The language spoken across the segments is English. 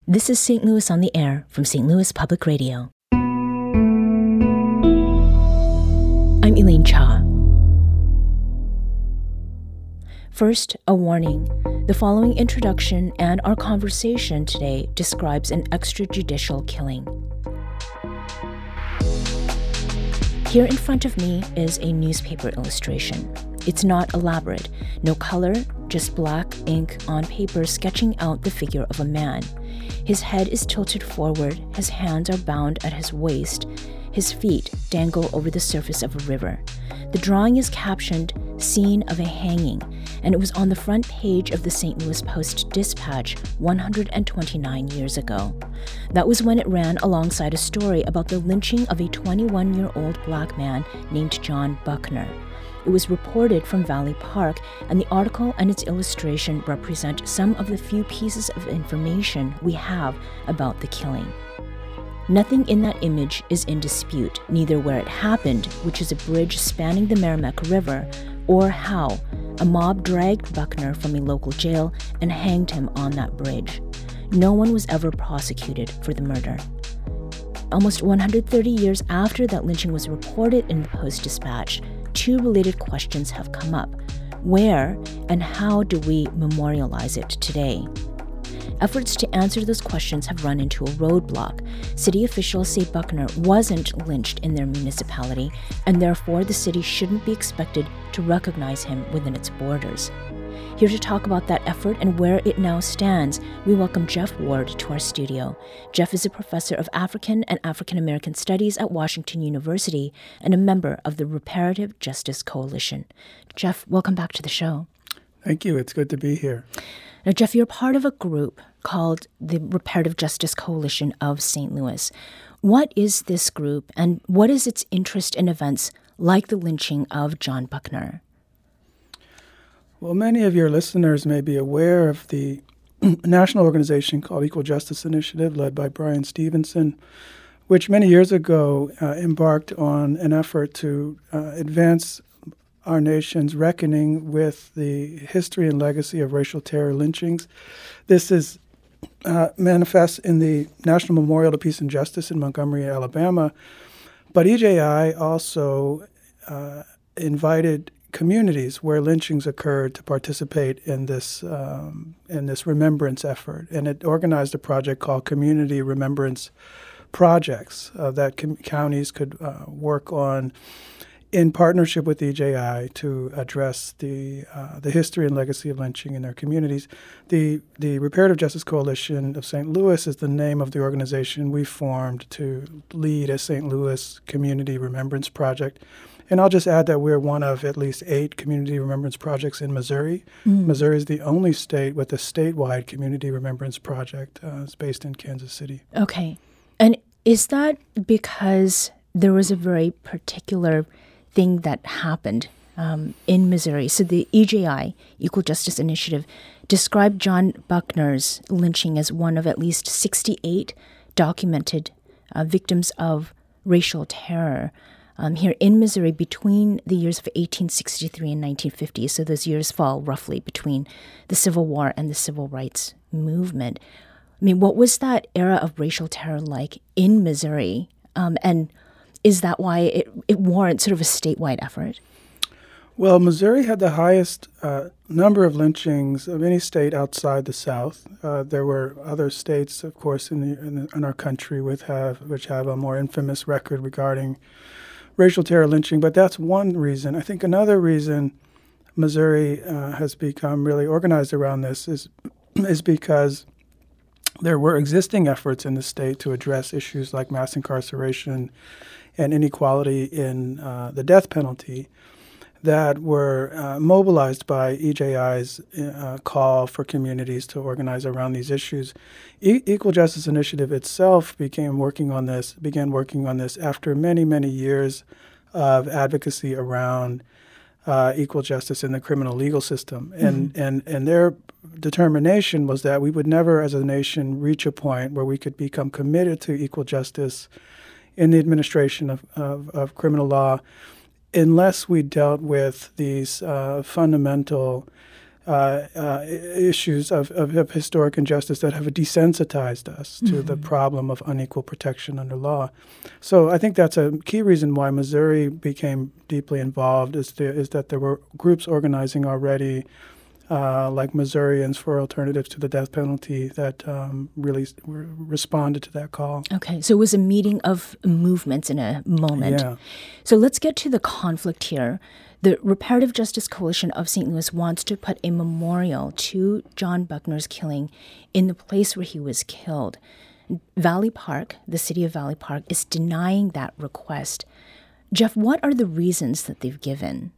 This is St. Louis on the Air from St. Louis Public Radio. I'm Elaine Cha. First, a warning. The following introduction and our conversation today describes an extrajudicial killing. Here in front of me is a newspaper illustration. It's not elaborate, no color, just black ink on paper sketching out the figure of a man. His head is tilted forward, his hands are bound at his waist, his feet dangle over the surface of a river. The drawing is captioned, "Scene of a Hanging," and it was on the front page of the St. Louis Post-Dispatch 129 years ago. That was when it ran alongside a story about the lynching of a 21-year-old black man named John Buckner. It was reported from Valley Park, and the article and its illustration represent some of the few pieces of information we have about the killing. Nothing in that image is in dispute, neither where it happened, which is a bridge spanning the Merrimack River, or how a mob dragged Buckner from a local jail and hanged him on that bridge. No one was ever prosecuted for the murder. Almost 130 years after that lynching was reported in the Post-Dispatch, two related questions have come up. Where and how do we memorialize it today? Efforts to answer those questions have run into a roadblock. City officials say Buckner wasn't lynched in their municipality, and therefore the city shouldn't be expected to recognize him within its borders. Here to talk about that effort and where it now stands, we welcome Jeff Ward to our studio. Jeff is a professor of African and African American Studies at Washington University and a member of the Reparative Justice Coalition. Jeff, welcome back to the show. Thank you. It's good to be here. Now, Jeff, you're part of a group called the Reparative Justice Coalition of St. Louis. What is this group, and what is its interest in events like the lynching of John Buckner? Well, many of your listeners may be aware of the national organization called Equal Justice Initiative, led by Bryan Stevenson, which many years ago embarked on an effort to advance our nation's reckoning with the history and legacy of racial terror lynchings. This is manifest in the National Memorial to Peace and Justice in Montgomery, Alabama. But EJI also invited communities where lynchings occurred to participate in this remembrance effort, and it organized a project called Community Remembrance Projects that counties could work on in partnership with EJI to address the history and legacy of lynching in their communities. The Reparative Justice Coalition of St. Louis is the name of the organization we formed to lead a St. Louis Community Remembrance Project. And I'll just add that we're one of at least 8 community remembrance projects in Missouri. Missouri is the only state with a statewide community remembrance project. It's based in Kansas City. Okay. And is that because there was a very particular thing that happened in Missouri? So the EJI, Equal Justice Initiative, described John Buckner's lynching as one of at least 68 documented victims of racial terror here in Missouri between the years of 1863 and 1950. So those years fall roughly between the Civil War and the Civil Rights Movement. I mean, what was that era of racial terror like in Missouri? And is that why it warrants sort of a statewide effort? Well, Missouri had the highest number of lynchings of any state outside the South. There were other states, of course, in our country which have a more infamous record regarding racial terror lynching, but that's one reason. I think another reason Missouri has become really organized around this is because there were existing efforts in the state to address issues like mass incarceration and inequality in the death penalty that were mobilized by EJI's call for communities to organize around these issues. Equal Justice Initiative itself began working on this after many, many years of advocacy around equal justice in the criminal legal system. And their determination was that we would never as a nation reach a point where we could become committed to equal justice in the administration of criminal law unless we dealt with these fundamental issues of historic injustice that have desensitized us to the problem of unequal protection under law. So I think that's a key reason why Missouri became deeply involved is that there were groups organizing already, like Missourians for Alternatives to the Death Penalty, that really responded to that call. Okay, so it was a meeting of movements in a moment. Yeah. So let's get to the conflict here. The Reparative Justice Coalition of St. Louis wants to put a memorial to John Buckner's killing in the place where he was killed. Valley Park, the city of Valley Park, is denying that request. Jeff, what are the reasons that they've given?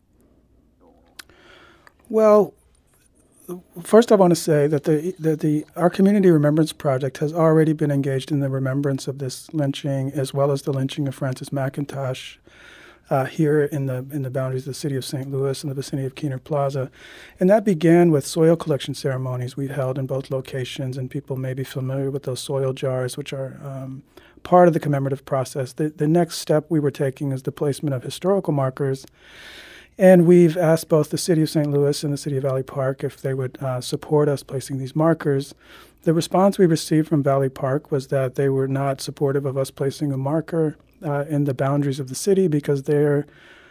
Well, first I want to say that our Community Remembrance Project has already been engaged in the remembrance of this lynching, as well as the lynching of Francis McIntosh, here in the boundaries of the city of St. Louis in the vicinity of Keener Plaza. And that began with soil collection ceremonies we've held in both locations, and people may be familiar with those soil jars, which are part of the commemorative process. The next step we were taking is the placement of historical markers, and we've asked both the city of St. Louis and the city of Valley Park if they would support us placing these markers. The response we received from Valley Park was that they were not supportive of us placing a marker in the boundaries of the city because their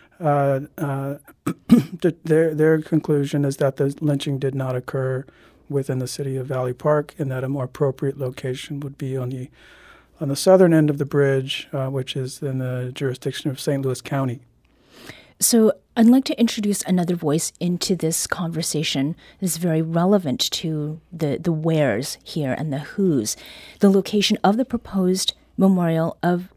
conclusion is that the lynching did not occur within the city of Valley Park, and that a more appropriate location would be on the southern end of the bridge, which is in the jurisdiction of St. Louis County. So I'd like to introduce another voice into this conversation that's very relevant to the wheres here and the whos. The location of the proposed memorial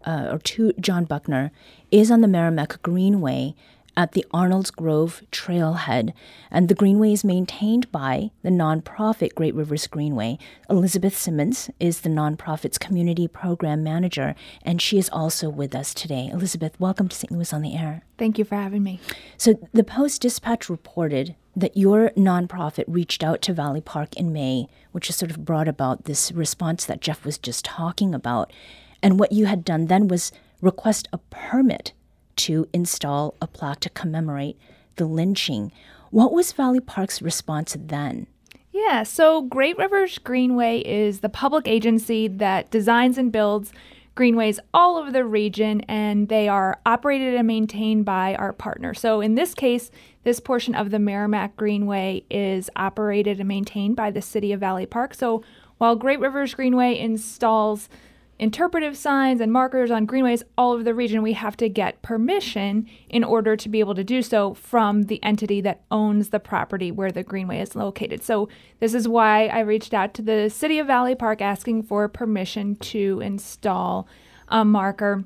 to John Buckner is on the Merrimack Greenway at the Arnold's Grove Trailhead, and the Greenway is maintained by the nonprofit Great Rivers Greenway. Elizabeth Simmons is the nonprofit's community program manager, and she is also with us today. Elizabeth, welcome to St. Louis on the Air. Thank you for having me. So the Post-Dispatch reported that your nonprofit reached out to Valley Park in May, which has sort of brought about this response that Jeff was just talking about. And what you had done then was request a permit to install a plaque to commemorate the lynching. What was Valley Park's response then? Yeah, so Great Rivers Greenway is the public agency that designs and builds greenways all over the region, and they are operated and maintained by our partner. So in this case, this portion of the Merrimack Greenway is operated and maintained by the city of Valley Park. So while Great Rivers Greenway installs interpretive signs and markers on greenways all over the region, we have to get permission in order to be able to do so from the entity that owns the property where the greenway is located. So this is why I reached out to the city of Valley Park asking for permission to install a marker.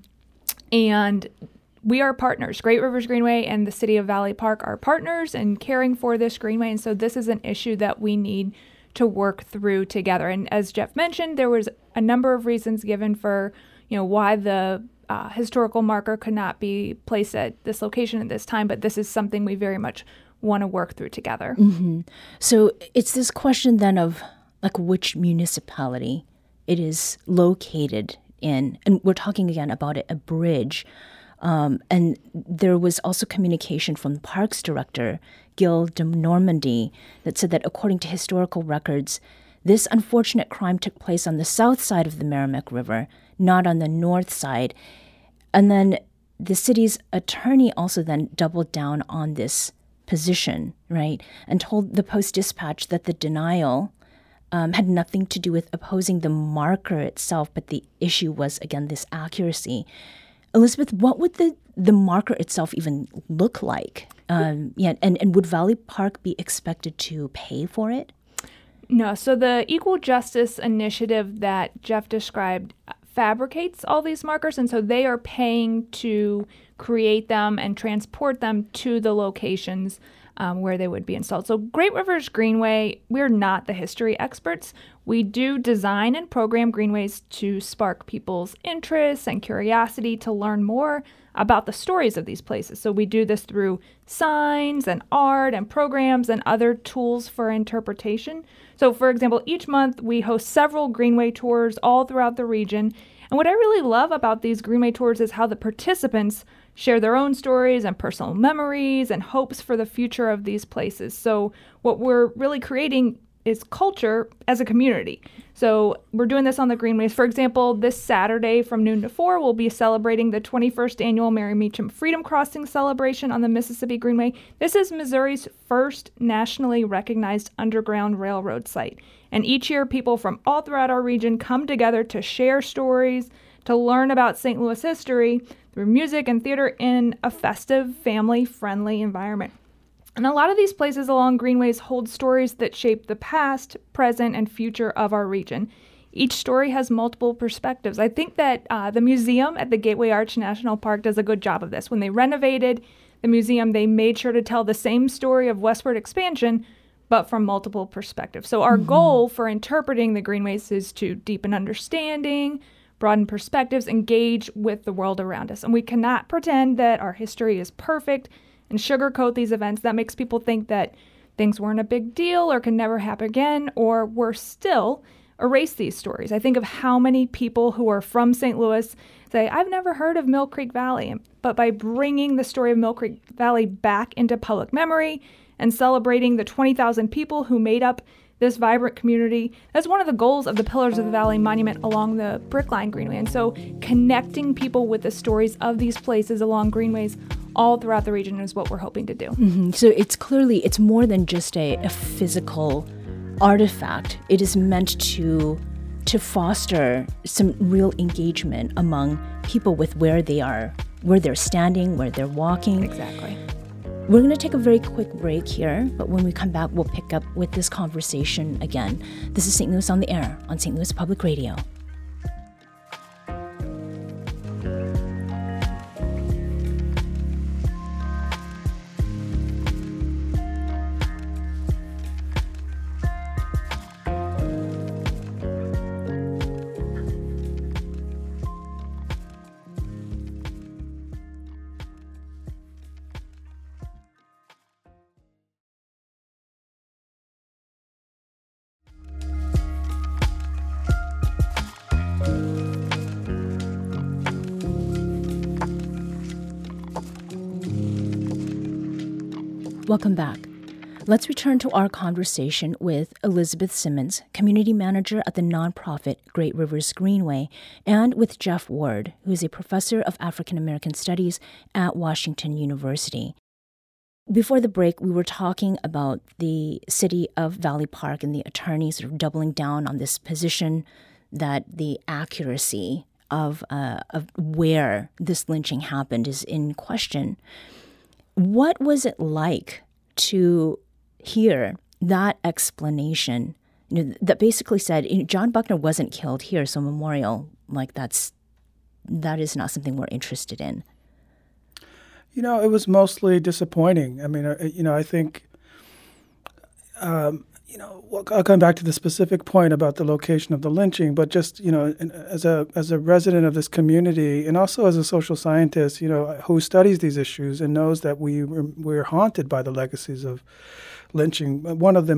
And we are partners. Great Rivers Greenway and the city of Valley Park are partners in caring for this greenway. And so this is an issue that we need to work through together. And as Jeff mentioned, there was a number of reasons given for, why the historical marker could not be placed at this location at this time, but this is something we very much want to work through together. Mm-hmm. So it's this question then of which municipality it is located in. And we're talking again about a bridge. And there was also communication from the parks director, Gil de Normandy, that said that according to historical records, this unfortunate crime took place on the south side of the Merrimack River, not on the north side. And then the city's attorney also then doubled down on this position, right, and told the Post-Dispatch that the denial had nothing to do with opposing the marker itself, but the issue was, again, this accuracy. Elizabeth, what would the marker itself even look like? And would Valley Park be expected to pay for it? No. So the Equal Justice Initiative that Jeff described fabricates all these markers, and so they are paying to create them and transport them to the locations where they would be installed. So Great Rivers Greenway, we're not the history experts. We do design and program greenways to spark people's interest and curiosity to learn more about the stories of these places. So we do this through signs and art and programs and other tools for interpretation. So for example, each month we host several greenway tours all throughout the region. And what I really love about these greenway tours is how the participants share their own stories and personal memories and hopes for the future of these places. So what we're really creating is culture as a community. So we're doing this on the Greenways. For example, this Saturday from noon to 4, we'll be celebrating the 21st annual Mary Meacham Freedom Crossing celebration on the Mississippi Greenway. This is Missouri's first nationally recognized underground railroad site. And each year, people from all throughout our region come together to share stories, to learn about St. Louis history through music and theater in a festive, family-friendly environment. And a lot of these places along Greenways hold stories that shape the past, present, and future of our region. Each story has multiple perspectives. I think that the museum at the Gateway Arch National Park does a good job of this. When they renovated the museum, they made sure to tell the same story of westward expansion, but from multiple perspectives. So our goal for interpreting the Greenways is to deepen understanding, broaden perspectives, engage with the world around us. And we cannot pretend that our history is perfect and sugarcoat these events. That makes people think that things weren't a big deal or can never happen again, or worse still, erase these stories. I think of how many people who are from St. Louis say, I've never heard of Mill Creek Valley. But by bringing the story of Mill Creek Valley back into public memory and celebrating the 20,000 people who made up this vibrant community, that's one of the goals of the Pillars of the Valley Monument along the Brickline Greenway. And so connecting people with the stories of these places along Greenways all throughout the region is what we're hoping to do. Mm-hmm. So it's more than just a physical artifact. It is meant to foster some real engagement among people with where they are, where they're standing, where they're walking. Exactly. We're going to take a very quick break here, but when we come back, we'll pick up with this conversation again. This is St. Louis on the Air on St. Louis Public Radio. Welcome back. Let's return to our conversation with Elizabeth Simmons, community manager at the nonprofit Great Rivers Greenway, and with Jeff Ward, who is a professor of African American Studies at Washington University. Before the break, we were talking about the city of Valley Park and the attorneys sort of doubling down on this position that the accuracy of where this lynching happened is in question. What was it like to hear that explanation, that basically said, John Buckner wasn't killed here, so memorial, that is not something we're interested in? It was mostly disappointing. I mean, I think, I'll come back to the specific point about the location of the lynching, but just, as a resident of this community and also as a social scientist, who studies these issues and knows that we're haunted by the legacies of lynching. One of the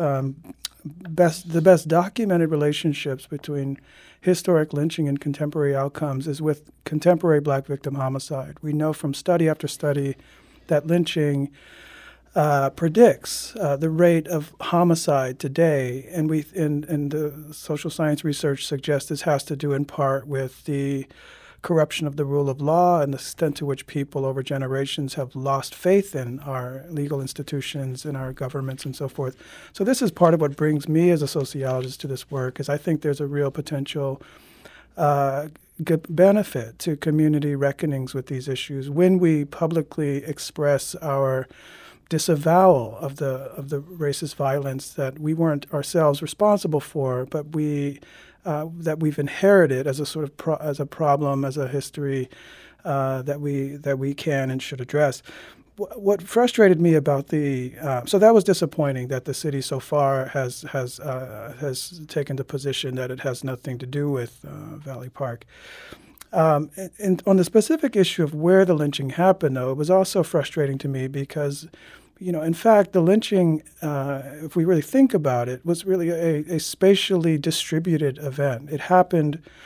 best documented relationships between historic lynching and contemporary outcomes is with contemporary Black victim homicide. We know from study after study that lynching predicts the rate of homicide today, and the social science research suggests this has to do in part with the corruption of the rule of law and the extent to which people over generations have lost faith in our legal institutions and our governments and so forth. So this is part of what brings me as a sociologist to this work, is I think there's a real potential benefit to community reckonings with these issues when we publicly express our disavowal of the racist violence that we weren't ourselves responsible for, but that we've inherited as a sort of as a problem, as a history that we can and should address. What frustrated me about so that was disappointing that the city so far has taken the position that it has nothing to do with Valley Park. And on the specific issue of where the lynching happened, though, it was also frustrating to me because, in fact, the lynching, if we really think about it, was really a spatially distributed event. It happened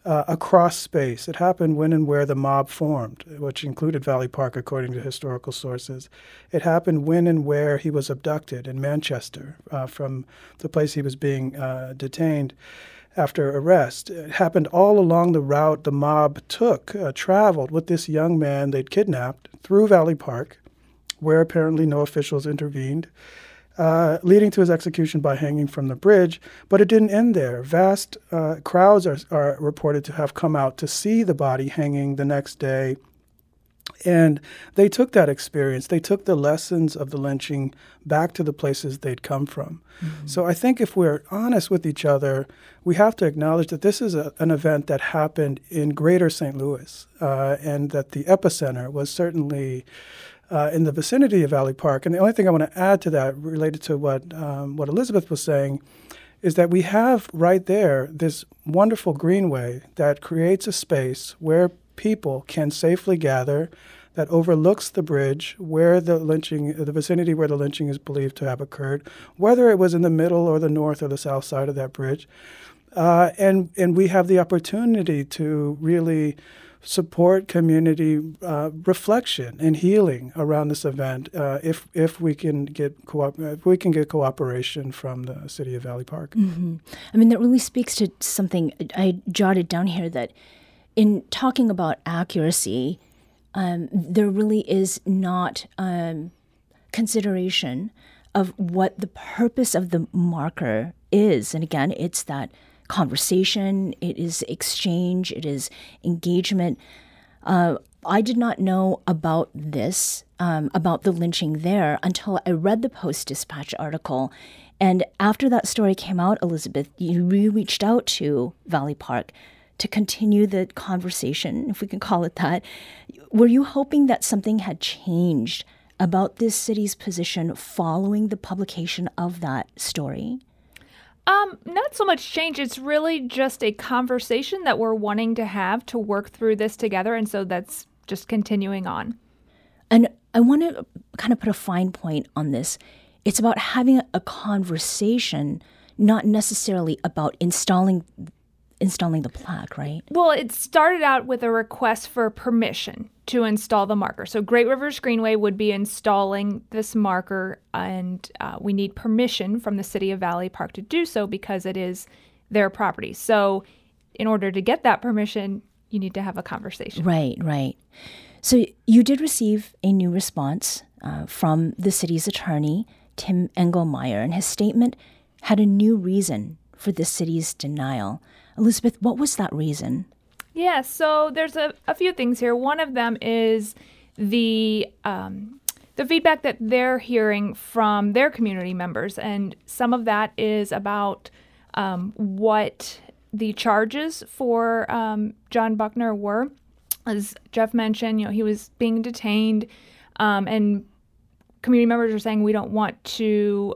across space. It happened when and where the mob formed, which included Valley Park, according to historical sources. It happened when and where he was abducted in Manchester from the place he was being detained after arrest. It happened all along the route the mob traveled with this young man they'd kidnapped through Valley Park, where apparently no officials intervened, leading to his execution by hanging from the bridge. But it didn't end there. Vast crowds are reported to have come out to see the body hanging the next day. And they took that experience, they took the lessons of the lynching back to the places they'd come from. Mm-hmm. So I think if we're honest with each other, we have to acknowledge that this is an event that happened in greater St. Louis, and that the epicenter was certainly in the vicinity of Valley Park. And the only thing I want to add to that, related to what Elizabeth was saying, is that we have right there this wonderful greenway that creates a space where people can safely gather, that overlooks the bridge where the vicinity where the lynching is believed to have occurred, whether it was in the middle or the north or the south side of that bridge. And we have the opportunity to really support community reflection and healing around this event if we can get cooperation from the city of Valley Park. Mm-hmm. I mean, that really speaks to something I jotted down here, that in talking about accuracy, there really is not consideration of what the purpose of the marker is. And again, it's that conversation, it is exchange, it is engagement. I did not know about this, about the lynching there, until I read the Post-Dispatch article. And after that story came out, Elizabeth, you reached out to Valley Park to continue the conversation, if we can call it that. Were you hoping that something had changed about this city's position following the publication of that story? Not so much change. It's really just a conversation that we're wanting to have to work through this together. And so that's just continuing on. And I want to kind of put a fine point on this. It's about having a conversation, not necessarily about installing the plaque, right? Well, it started out with a request for permission to install the marker. So Great Rivers Greenway would be installing this marker, and we need permission from the city of Valley Park to do so because it is their property. So in order to get that permission, you need to have a conversation. Right. So you did receive a new response from the city's attorney, Tim Engelmeyer, and his statement had a new reason for the city's denial. Elizabeth, what was that reason? Yeah, so there's a few things here. One of them is the feedback that they're hearing from their community members, and some of that is about what the charges for John Buckner were. As Jeff mentioned, he was being detained, and community members are saying we don't want to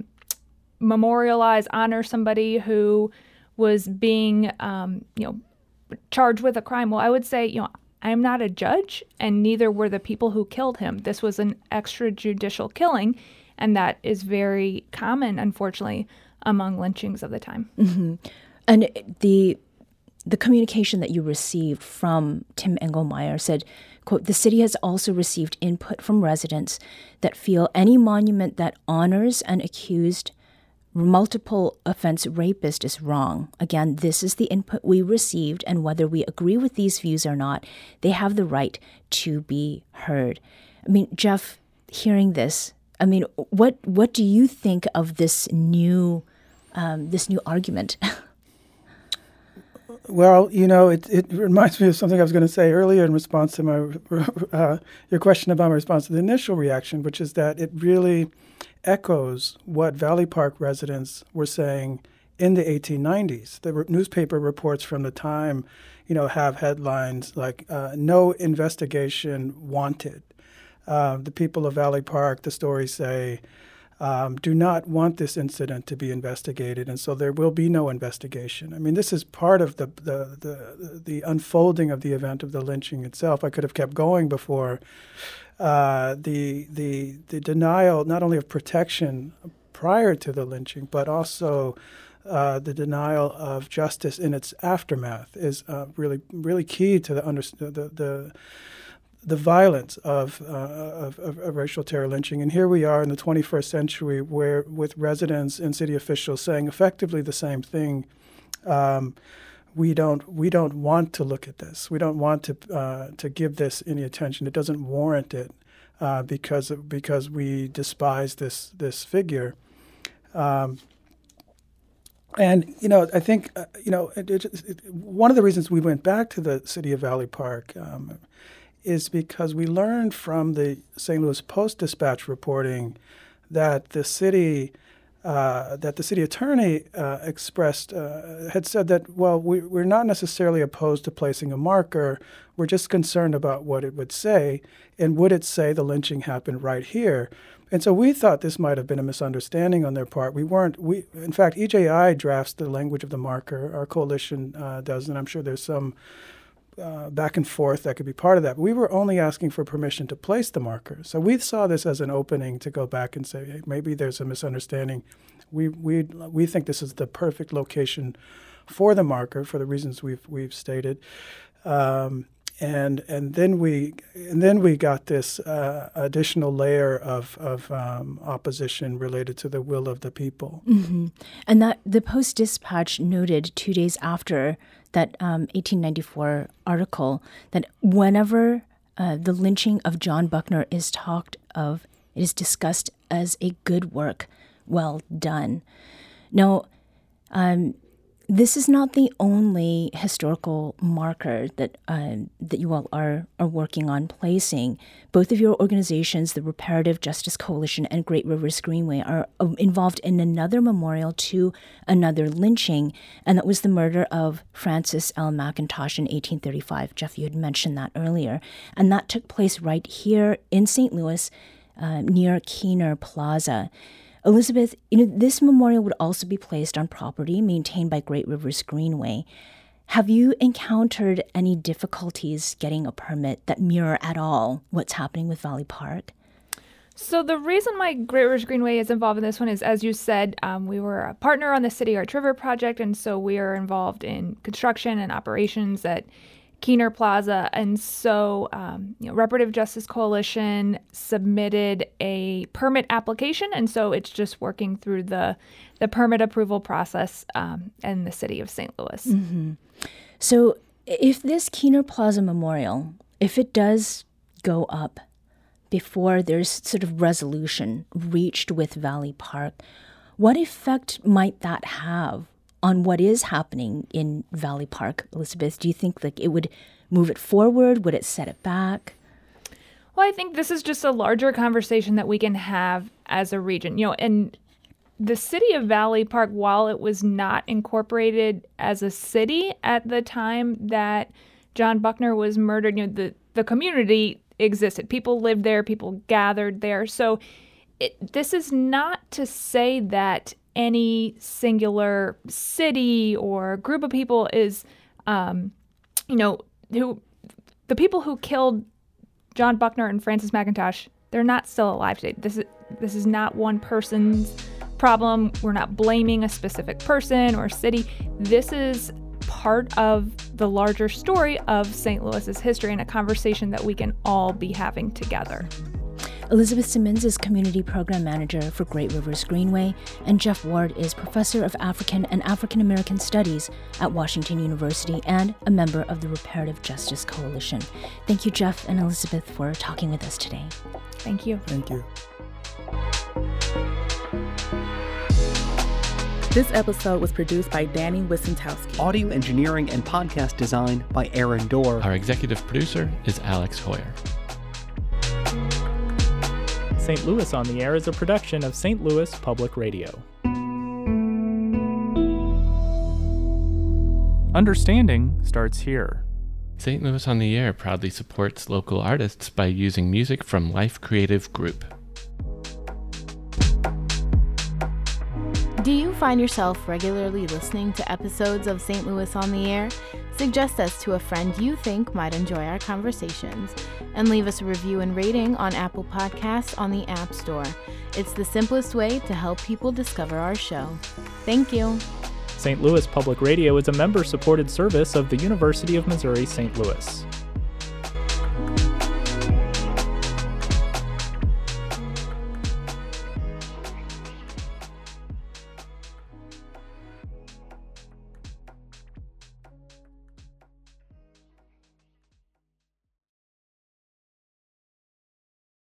honor somebody who was being, charged with a crime. Well, I would say, I'm not a judge, and neither were the people who killed him. This was an extrajudicial killing, and that is very common, unfortunately, among lynchings of the time. Mm-hmm. And the communication that you received from Tim Engelmeyer said, quote, "The city has also received input from residents that feel any monument that honors an accused multiple offense rapist is wrong. Again, this is the input we received, and whether we agree with these views or not, they have the right to be heard." I mean, Jeff, hearing this, what do you think of this new argument? Well, it reminds me of something I was going to say earlier in response to your question about my response to the initial reaction, which is that it really echoes what Valley Park residents were saying in the 1890s. The newspaper reports from the time, have headlines like "No investigation wanted." The people of Valley Park, the stories say, do not want this incident to be investigated, and so there will be no investigation. I mean, this is part of the unfolding of the event of the lynching itself. I could have kept going before the denial not only of protection prior to the lynching, but also the denial of justice in its aftermath is really, really key to the violence of racial terror lynching. And here we are in the 21st century, where with residents and city officials saying effectively the same thing. We don't want to look at this. We don't want to give this any attention. It doesn't warrant it because we despise this figure. And, I think, one of the reasons we went back to the city of Valley Park is because we learned from the St. Louis Post-Dispatch reporting that the city attorney had said that, well, we're not necessarily opposed to placing a marker. We're just concerned about what it would say, and would it say the lynching happened right here? And so we thought this might have been a misunderstanding on their part. In fact, EJI drafts the language of the marker. Our coalition does, and I'm sure there's some back and forth that could be part of that. But we were only asking for permission to place the marker. So we saw this as an opening to go back and say, hey, maybe there's a misunderstanding. We think this is the perfect location for the marker for the reasons we've stated. And then we got this additional layer of opposition related to the will of the people. Mm-hmm. And that the Post-Dispatch noted 2 days after that 1894 article that whenever the lynching of John Buckner is talked of, it is discussed as a good work, well done. Now, this is not the only historical marker that you all are working on placing. Both of your organizations, the Reparative Justice Coalition and Great Rivers Greenway, are involved in another memorial to another lynching, and that was the murder of Francis L. McIntosh in 1835. Jeff, you had mentioned that earlier. And that took place right here in St. Louis near Keener Plaza. Elizabeth, this memorial would also be placed on property maintained by Great Rivers Greenway. Have you encountered any difficulties getting a permit that mirror at all what's happening with Valley Park? So the reason why Great Rivers Greenway is involved in this one is, as you said, we were a partner on the City Arch River project, and so we are involved in construction and operations at Keener Plaza. And so Reparative Justice Coalition submitted a permit application, and so it's just working through the permit approval process in the city of St. Louis. Mm-hmm. So if this Keener Plaza memorial, if it does go up before there's sort of resolution reached with Valley Park, what effect might that have on what is happening in Valley Park, Elizabeth? Do you think it would move it forward? Would it set it back? Well, I think this is just a larger conversation that we can have as a region. And the city of Valley Park, while it was not incorporated as a city at the time that John Buckner was murdered, the community existed. People lived there. People gathered there. So this is not to say that any singular city or group of people is, the people who killed John Buckner and Francis McIntosh, they're not still alive today. This is not one person's problem. We're not blaming a specific person or city. This is part of the larger story of St. Louis's history and a conversation that we can all be having together. Elizabeth Simmons is Community Program Manager for Great Rivers Greenway, and Jeff Ward is Professor of African and African American Studies at Washington University and a member of the Reparative Justice Coalition. Thank you, Jeff and Elizabeth, for talking with us today. Thank you. Thank you. This episode was produced by Danny Wissentowski. Audio engineering and podcast design by Aaron Dorr. Our executive producer is Alex Hoyer. St. Louis on the Air is a production of St. Louis Public Radio. Understanding starts here. St. Louis on the Air proudly supports local artists by using music from Life Creative Group. Do you find yourself regularly listening to episodes of St. Louis on the Air? Suggest us to a friend you think might enjoy our conversations, and leave us a review and rating on Apple Podcasts on the App Store. It's the simplest way to help people discover our show. Thank you. St. Louis Public Radio is a member-supported service of the University of Missouri St. Louis.